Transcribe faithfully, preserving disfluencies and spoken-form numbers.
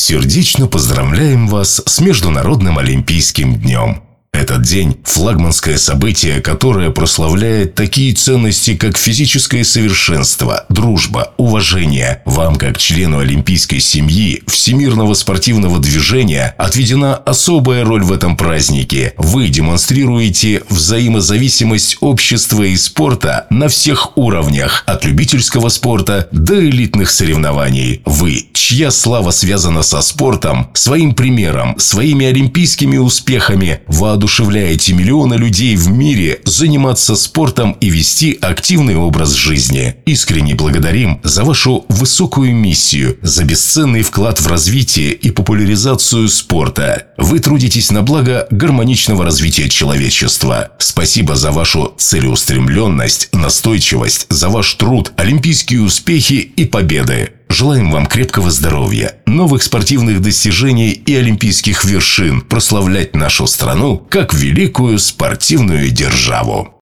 Сердечно поздравляем вас с Международным Олимпийским днем. Этот день – флагманское событие, которое прославляет такие ценности, как физическое совершенство, дружба, уважение. Вам, как члену олимпийской семьи, всемирного спортивного движения, отведена особая роль в этом празднике. Вы демонстрируете взаимозависимость общества и спорта на всех уровнях, от любительского спорта до элитных соревнований. Вы, чья слава связана со спортом, своим примером, своими олимпийскими успехами, воодушевляете миллионы людей в мире заниматься спортом и вести активный образ жизни. Искренне благодарим за вашу высокую миссию, за бесценный вклад в развитие и популяризацию спорта. Вы трудитесь на благо гармоничного развития человечества. Спасибо за вашу целеустремленность, настойчивость, за ваш труд, олимпийские успехи и победы. Желаем вам крепкого здоровья, новых спортивных достижений и олимпийских вершин, прославлять нашу страну как великую спортивную державу.